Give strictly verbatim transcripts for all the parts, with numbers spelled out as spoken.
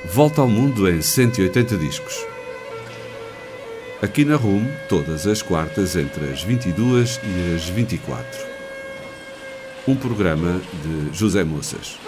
Volta ao mundo em cento e oitenta discos. Aqui na R U M, todas as quartas entre as vinte e duas e as vinte e quatro. Um programa de José Moças.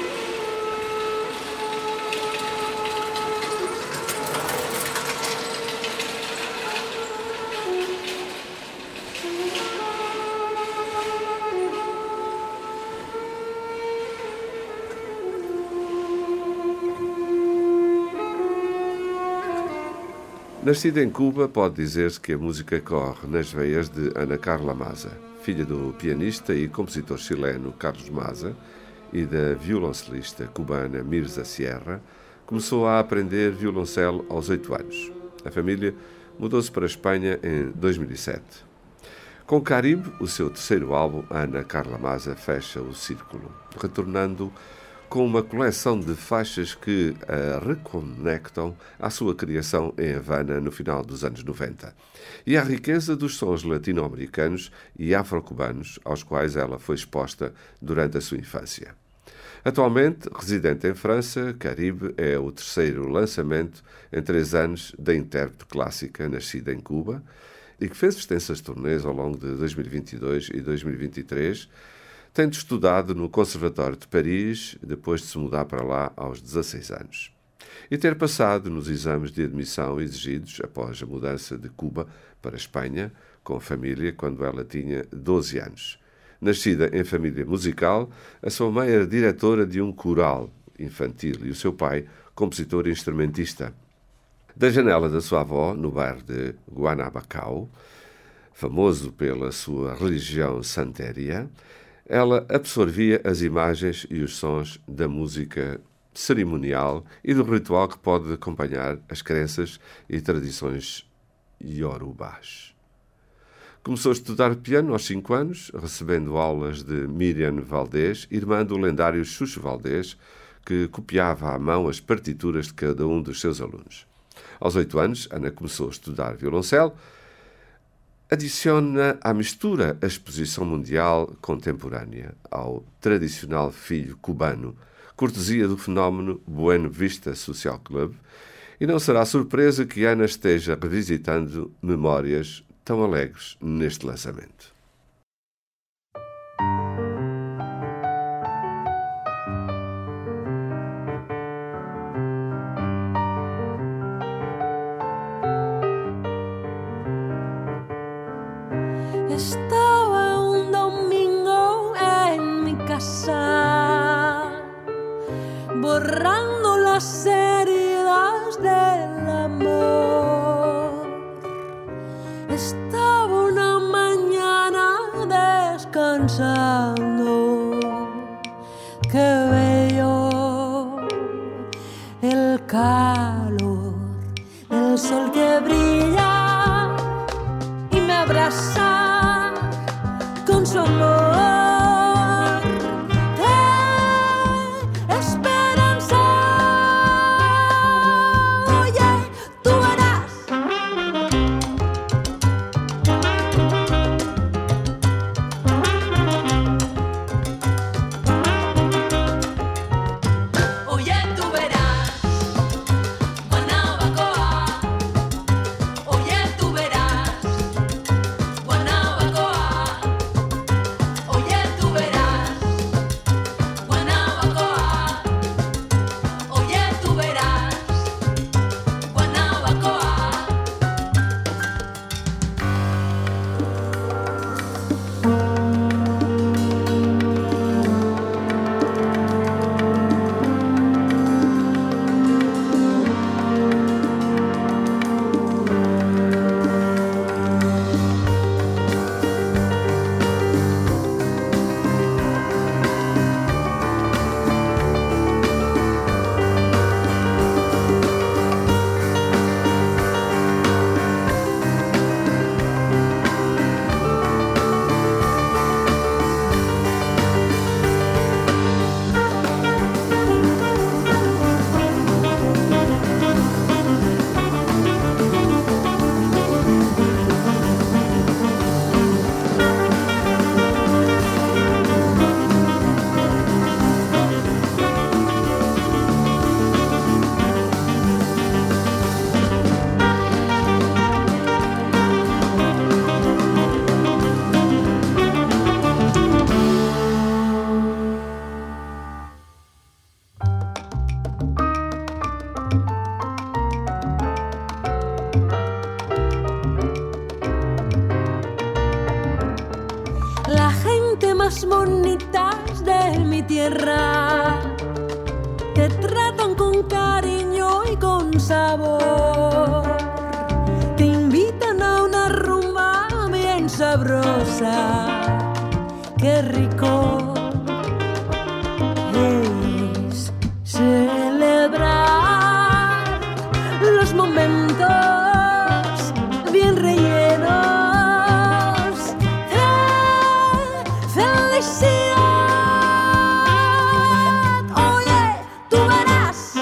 Nascida em Cuba, pode dizer-se que a música corre nas veias de Ana Carla Maza, filha do pianista e compositor chileno Carlos Maza e da violoncelista cubana Mirza Sierra. Começou a aprender violoncelo aos oito anos. A família mudou-se para a Espanha em dois mil e sete. Com Caribe, o seu terceiro álbum, Ana Carla Maza fecha o círculo, retornando com uma coleção de faixas que a reconectam à sua criação em Havana no final dos anos noventa e à riqueza dos sons latino-americanos e afro-cubanos aos quais ela foi exposta durante a sua infância. Atualmente, residente em França, Caribe é o terceiro lançamento em três anos da intérprete clássica nascida em Cuba e que fez extensas turnês ao longo de dois mil e vinte e dois e dois mil e vinte e três, tendo estudado no Conservatório de Paris, depois de se mudar para lá aos dezasseis anos. E ter passado nos exames de admissão exigidos após a mudança de Cuba para a Espanha, com a família, quando ela tinha doze anos. Nascida em família musical, a sua mãe era diretora de um coral infantil e o seu pai, compositor e instrumentista. Da janela da sua avó, no bairro de Guanabacao, famoso pela sua religião santeria, ela absorvia as imagens e os sons da música cerimonial e do ritual que pode acompanhar as crenças e tradições iorubás. Começou a estudar piano aos cinco anos, recebendo aulas de Miriam Valdés, irmã do lendário Xuxo Valdés, que copiava à mão as partituras de cada um dos seus alunos. Aos oito anos, Ana começou a estudar violoncelo. Adiciona à mistura a exposição mundial contemporânea ao tradicional filho cubano, cortesia do fenómeno Buena Vista Social Club, e não será surpresa que Ana esteja revisitando memórias tão alegres neste lançamento. Estaba un domingo en mi casa, borrando las heridas del amor. Estaba una mañana descansando, qué bello el calor del sol que brilla y me abraza con su amor de esperanza. Oye, tú verás. Oye, tú verás, Guanabacoa. Oye, tú verás, Guanabacoa. flores más bonitas de mi tierra te tratan con cariño y con sabor. Te invitan a una rumba bien sabrosa. Qué rico es celebrar los momentos bien rellenos de felicidad. Oye, tú verás.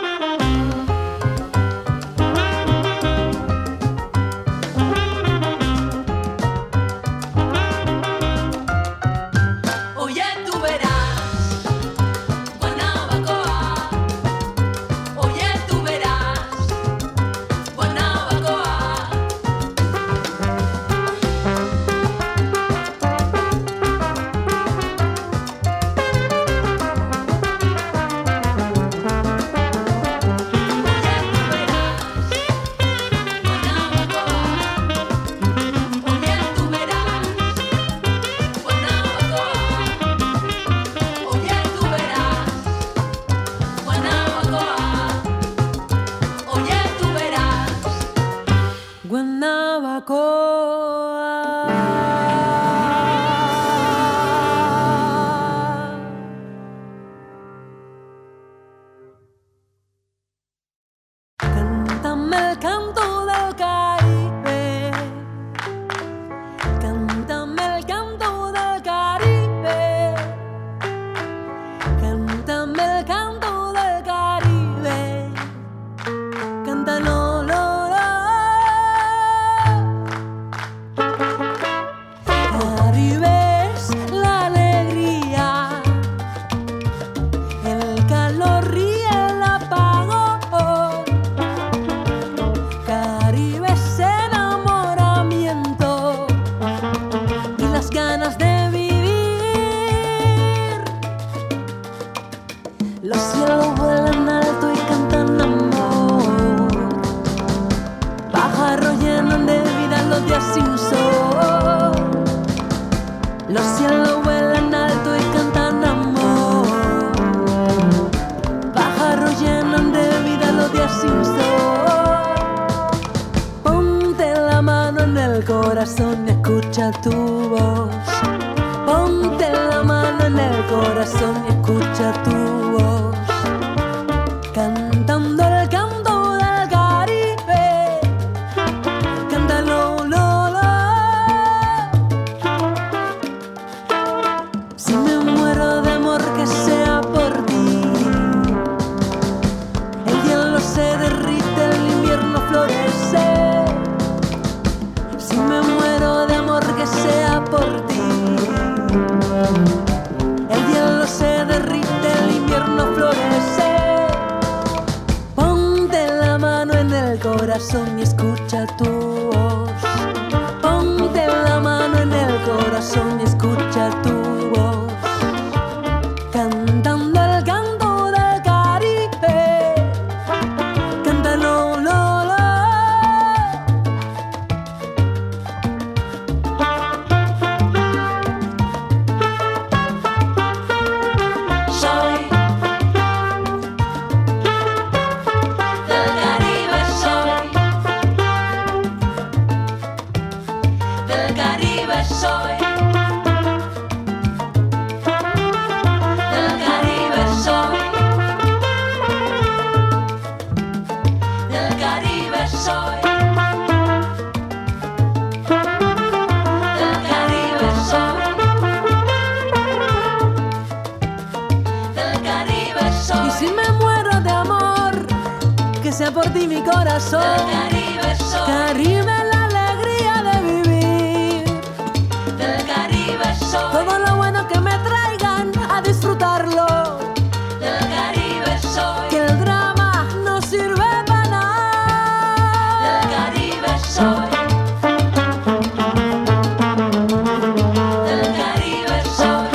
Oye, tú verás. Guanabacoa. Oye, tú verás. Guanabacoa. Cántame el canto del Caribe, cántame el canto del Caribe, cántame el canto del Caribe, cántalo, lo, lo. Caribe es la alegría, el calor y el apagón. Caribe es enamoramiento y las ganas de vivir. Los cielos vuelan alto y cantan amor. Pájaros llenan de vida los días sin sol. Los cielos vuelan alto y cantan amor. Pájaros llenan de vida los días sin sol. Ponte la mano en el corazón y escucha tu voz. Ponte la mano en el corazón y escucha tu voz. Cantando el canto del Caribe, cántalo, lo, lo. Si me muero de amor que sea por ti, el hielo se derrite, el invierno florece. Si me muero de amor que sea por ti, el hielo se derrite, el invierno florece. Ponte la mano en el corazón y escucha tu voz. Ponte la mano en el corazón y escucha tu voz. Cantando el canto del Caribe, cántalo, lo, lo. Soy del Caribe, soy del Caribe, soy del Caribe, soy del Caribe, soy del Caribe, soy del Caribe, soy. Y si me muero de amor, que sea por ti mi corazón. Del Caribe, soy. Caribe, la alegría de vivir. Del Caribe, soy. Todo lo bueno que me traigan a disfrutarlo. Del Caribe, soy. Que el drama no sirve para nada. Del Caribe, soy. Del Caribe, soy.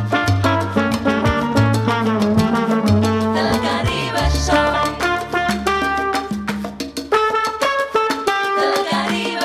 Del Caribe, soy. Del Caribe.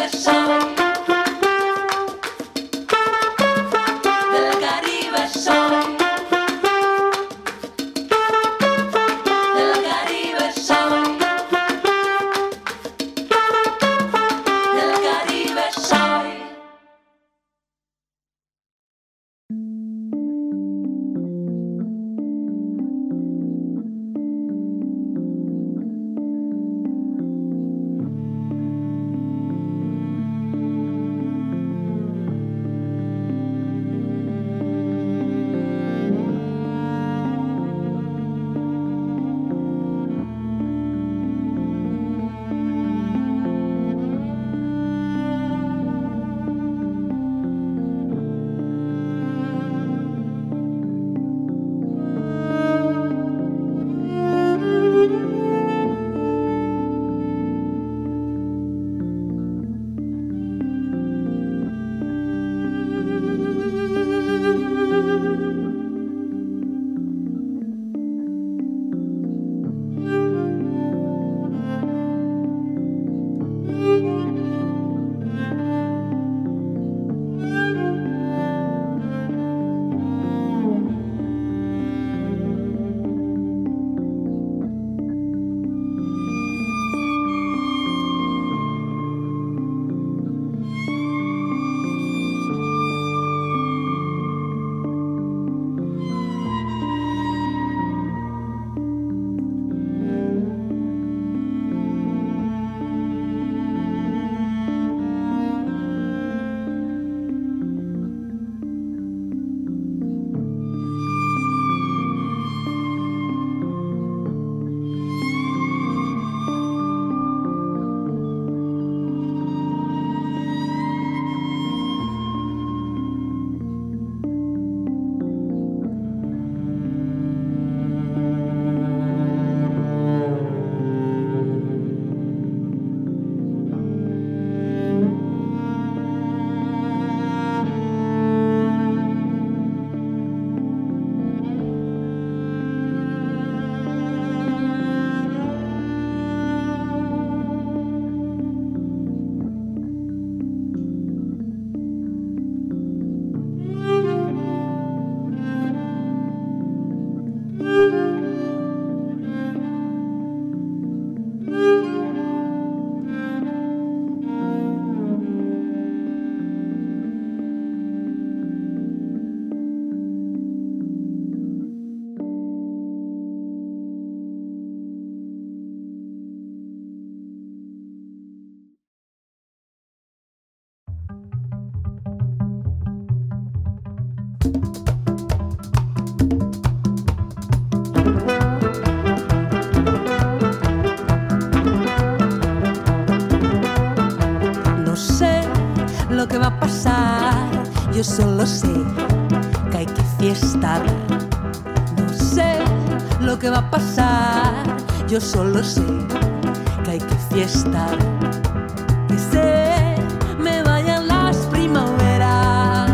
pasar, yo solo sé que hay que fiestar. No sé lo que va a pasar, yo solo sé que hay que fiestar. Que se me vayan las primaveras,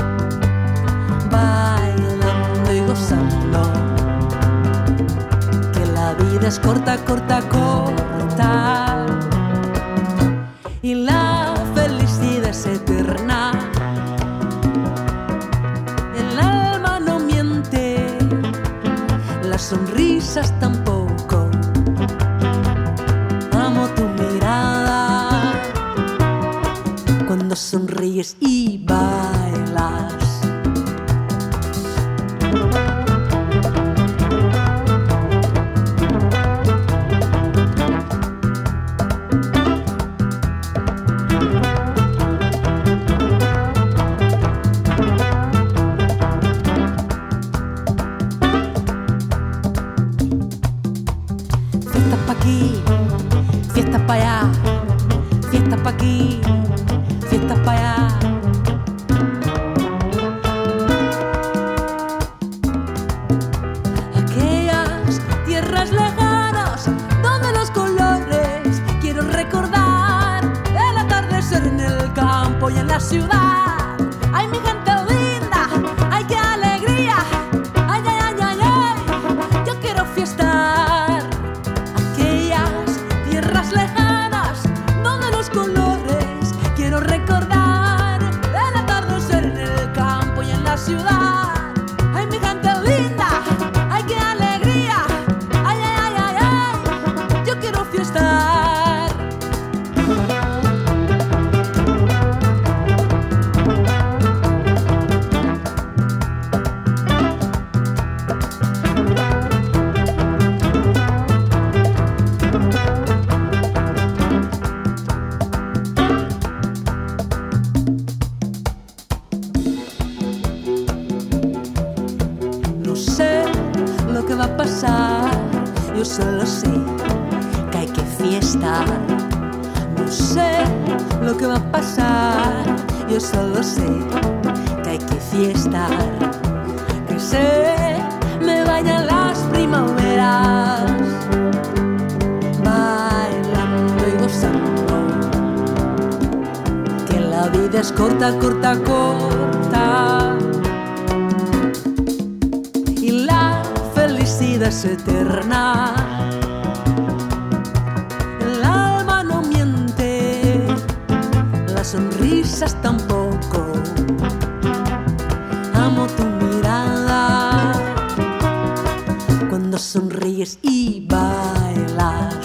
bailando y gozando, que la vida es corta, corta, corta, y la felicidad es eterna. El alma no miente, las sonrisas tampoco. Amo tu mirada cuando sonríes y bailas. Corta, corta, corta, y la felicidad es eterna. El alma no miente, las sonrisas tampoco. Amo tu mirada cuando sonríes y bailas.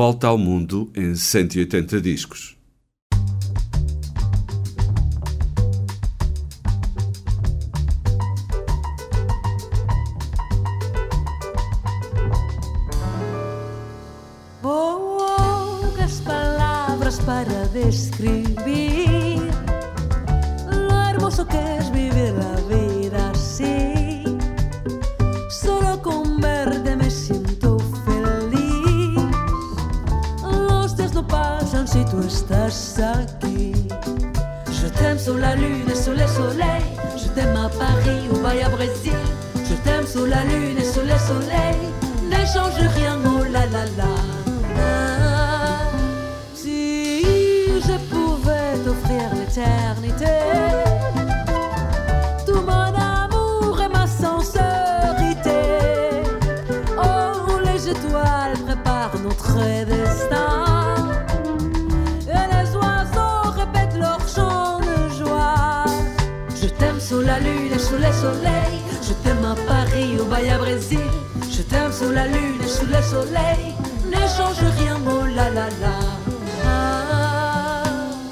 Volta ao Mundo em cento e oitenta discos. Poucas palavras para descrever lo hermoso que es vivir la vida así. Solo con verte me siento feliz. Los días no pasan si tú estás aquí. Je t'aime sous la lune et sous le soleil. Je t'aime à Paris ou à Brésil. Je t'aime sous la lune et sous le soleil. N'échange rien, oh la la la. Ah, si je pouvais t'offrir l'éternité, tout mon amour et ma sincérité. Oh, les étoiles préparent notre destin, et les oiseaux répètent leur chant de joie. Je t'aime sous la lune et sous le soleil. Je t'aime à Paris ou à Brésil. Je t'aime sous la lune et sous le soleil. Ne change rien, oh la la la. Ah.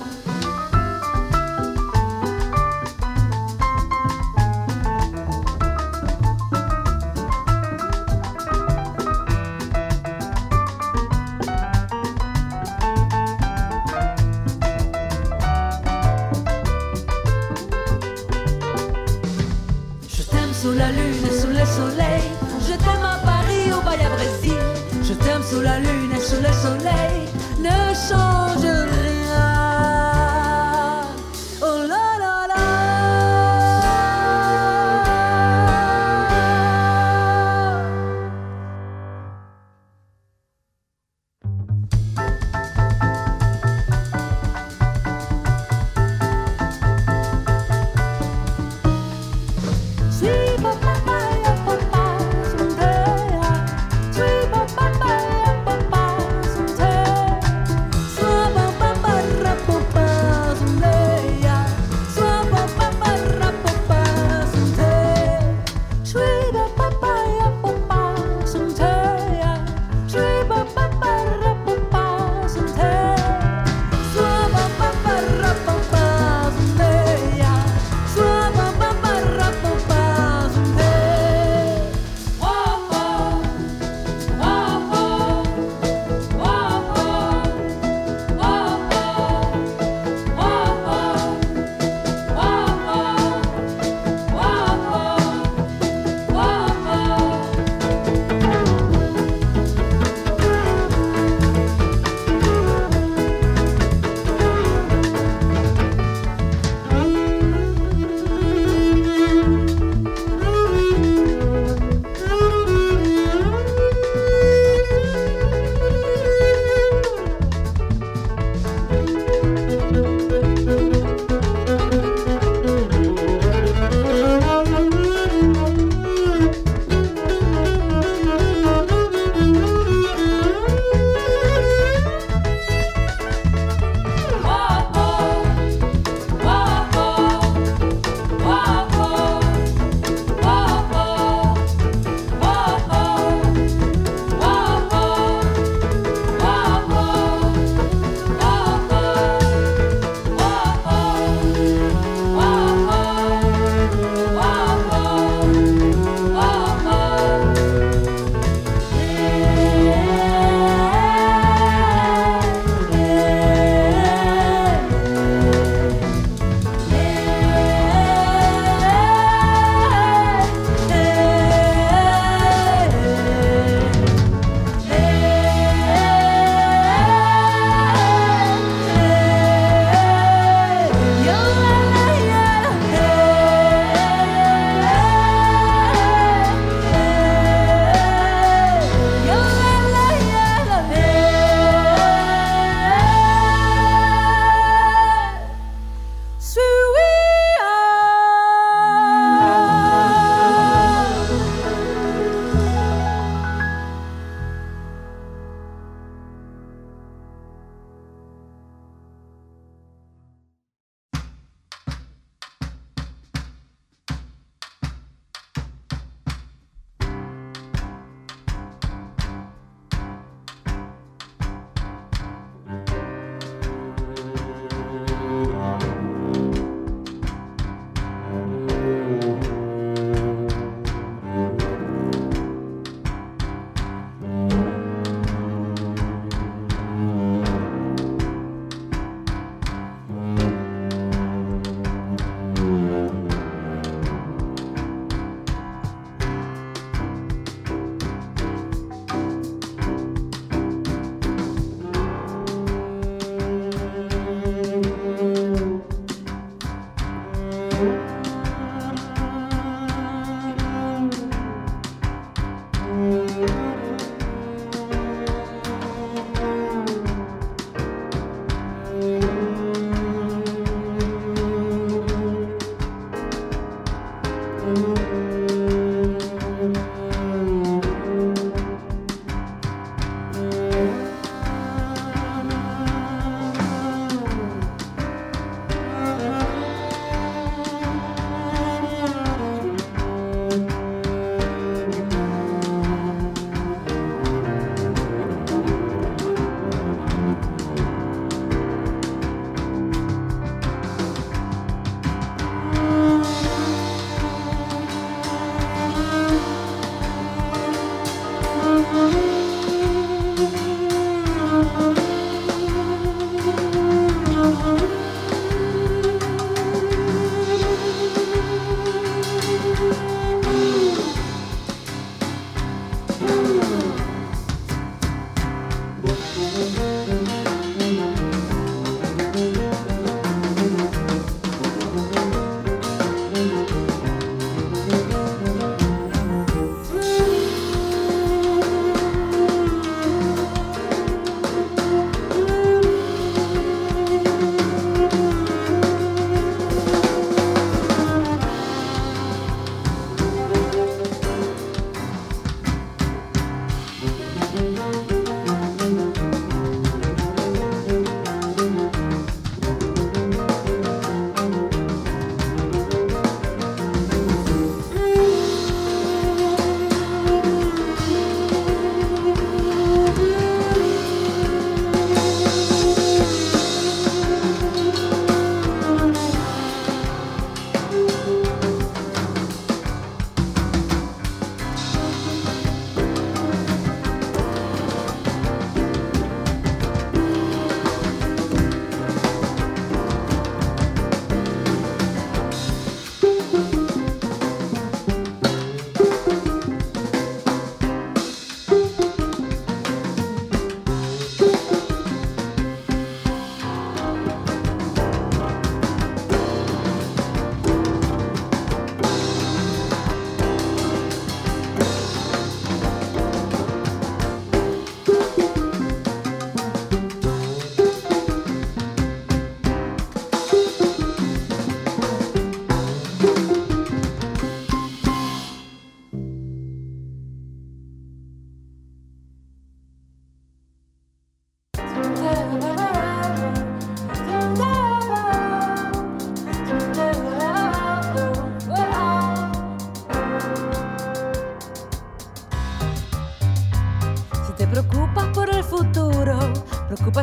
Je t'aime sous la lune et sous le soleil. Je t'aime à Paris ou à Brésil. Je t'aime sous la lune et sous le soleil. Ne change rien. Oh la la la. Sweet papaya, papaya, sweet papaya, sweet papaya, papaya, sweet papaya,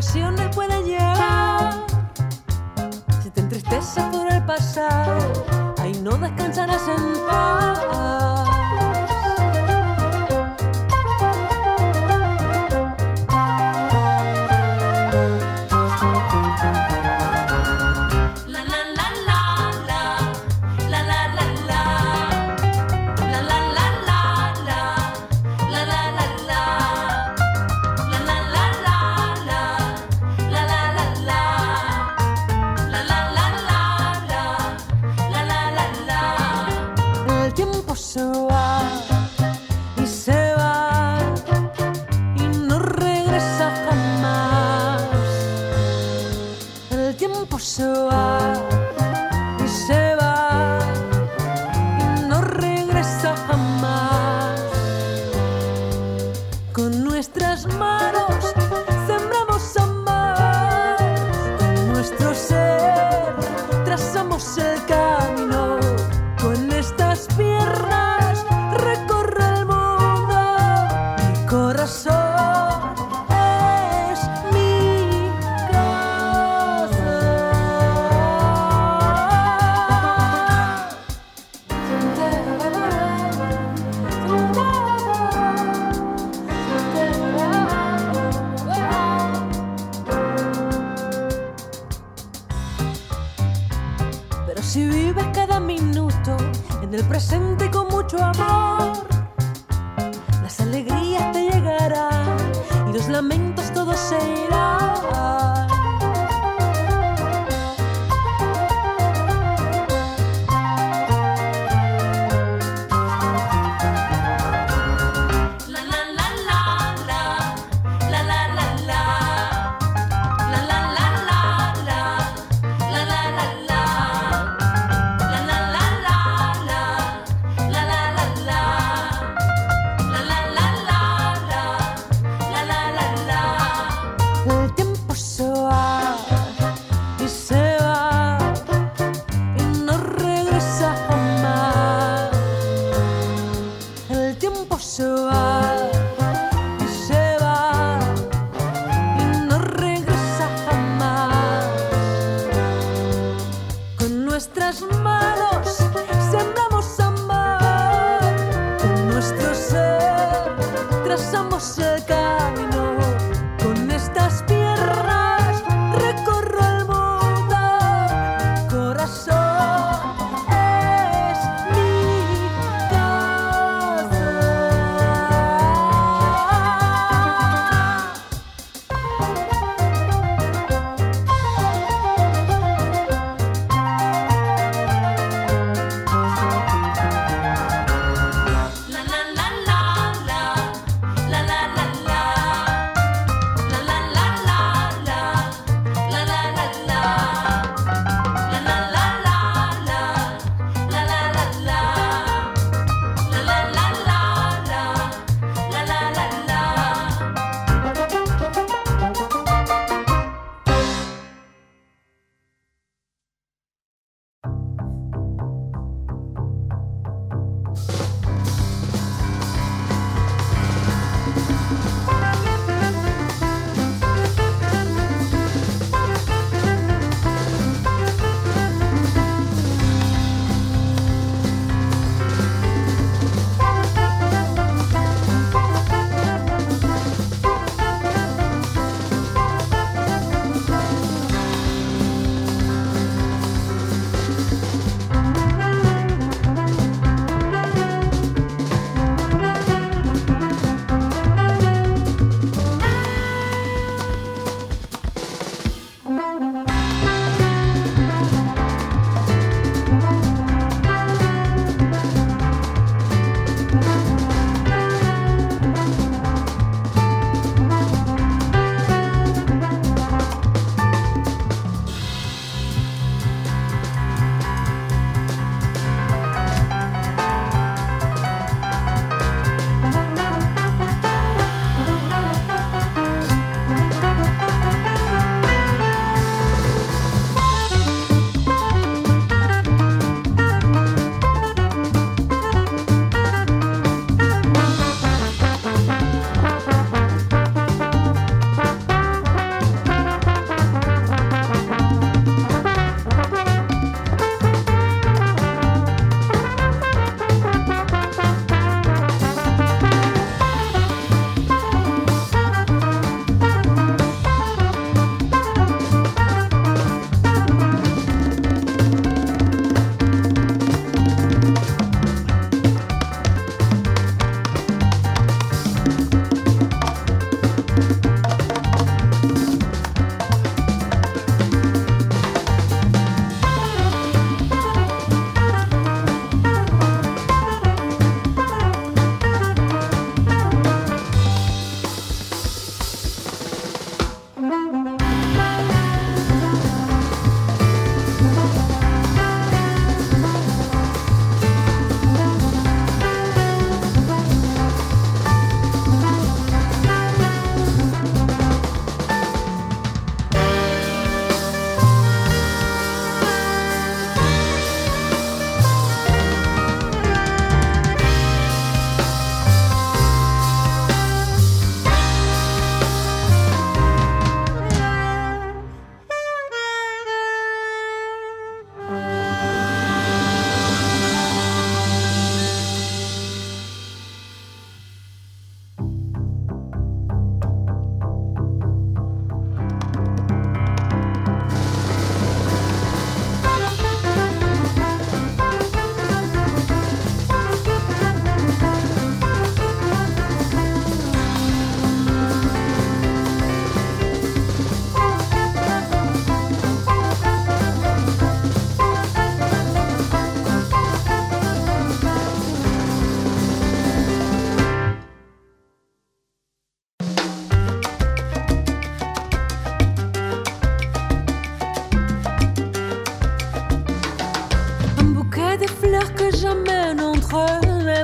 pasiones pueden llegar. Si te entristeces por el pasado, ahí no descansarás en paz.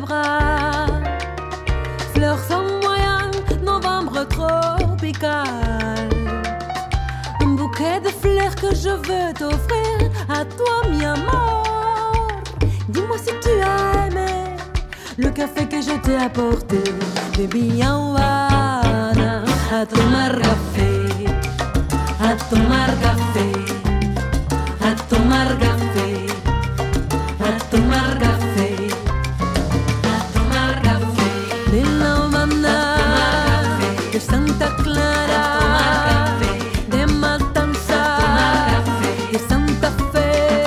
bras. Fleurs sans moyen, novembre tropical. Un bouquet de fleurs que je veux t'offrir à toi, mi amour. Dis-moi si tu as aimé le café que je t'ai apporté. Baby, en Havana, a tomar café, a tomar café, a tomar café, a tomar café, a tomar café. De La Habana, de Santa Clara, de Matanzas, de Santa Fe.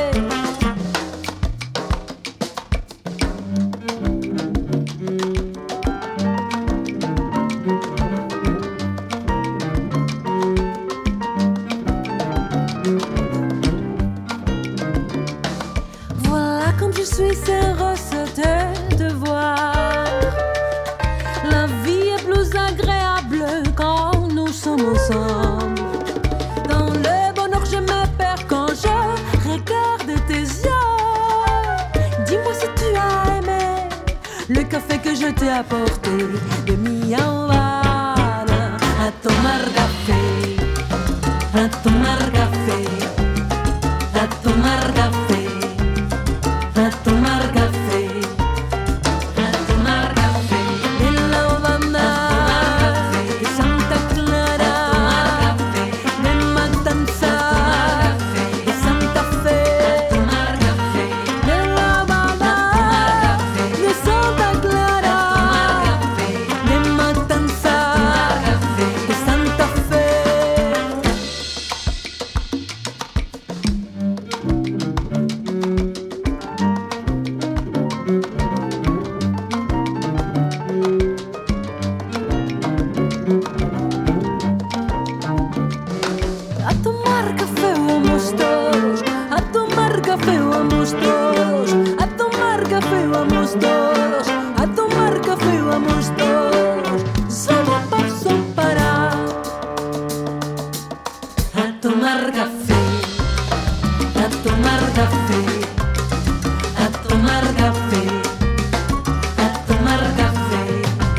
Voilà comme je suis heureuse de te voir. La vie est plus agréable quand nous sommes ensemble. Dans le bonheur je me perds quand je regarde tes yeux. Dis-moi si tu as aimé le café que je t'ai apporté de mi Havana. A tomar café, a tomar café, a tomar café, a tomar café, a tomar café. De La Habana, de Santa Clara, de Matanzas, de Santa Fe. De La Habana, de Santa Clara, de Matanzas, de Santa Fe. A tomar café vamos todos, a tomar café vamos todos, a tomar café vamos todos, a tomar café vamos todos. Solo paso para a tomar café, a tomar café, a tomar café, a tomar café.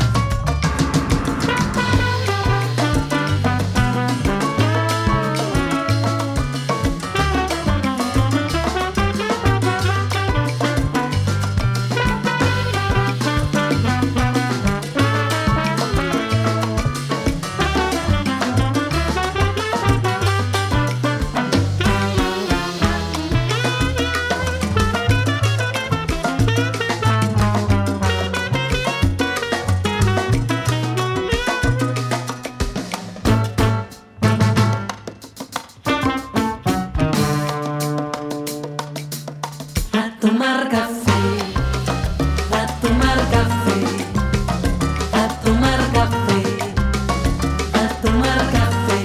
A tomar café, a tomar café, a tomar café, a tomar café.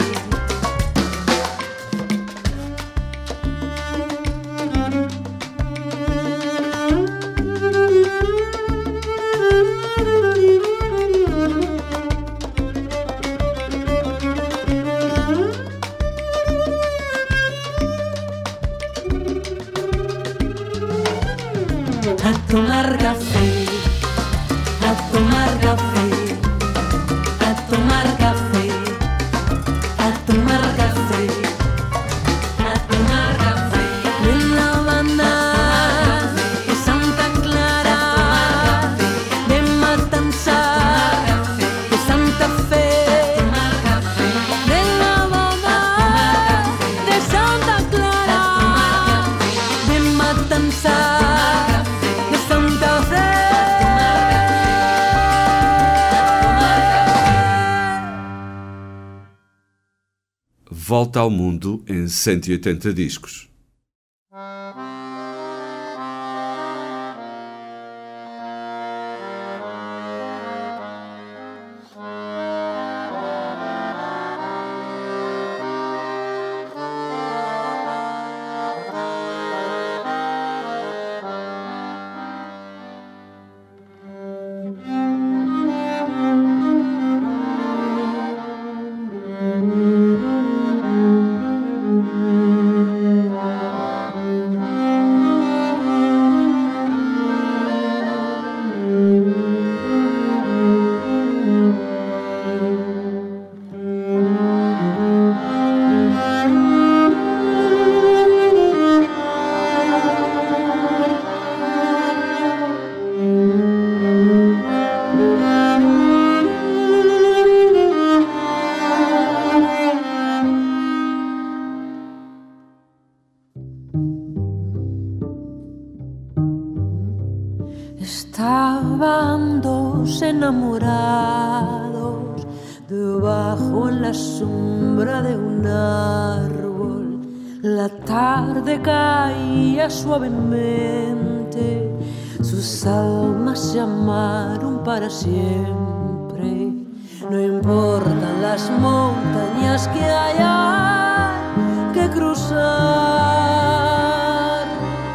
A tomar café, a tomar café, a tomar café, a tomar café, a tomar café. De La Habana, de Santa Clara, de Matanzas, de Santa Fe. De La Habana, de Santa Clara, de Matanzas, de Santa Fe. Volta ao Mundo em cento e oitenta discos. Thank you. Estaban dos enamorados debajo en la sombra de un árbol. La tarde caía suavemente, sus almas se amaron para siempre. No importan las montañas que haya que cruzar,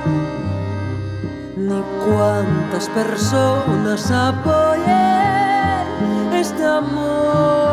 ni cuántas personas apoyen este amor.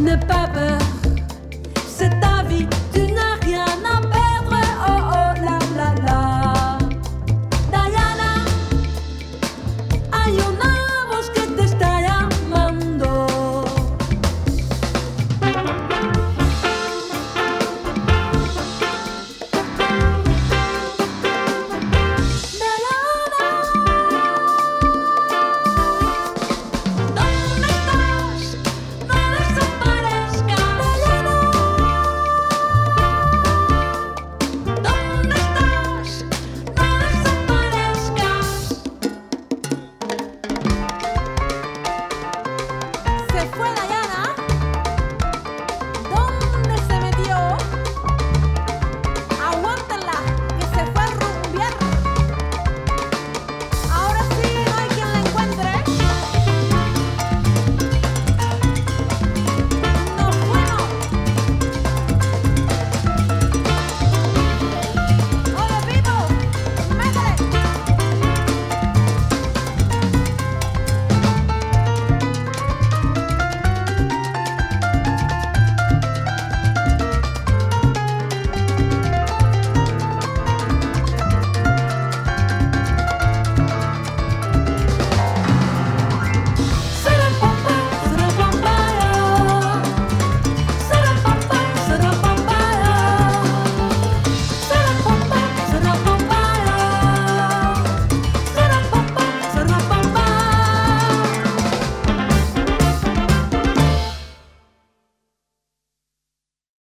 the papa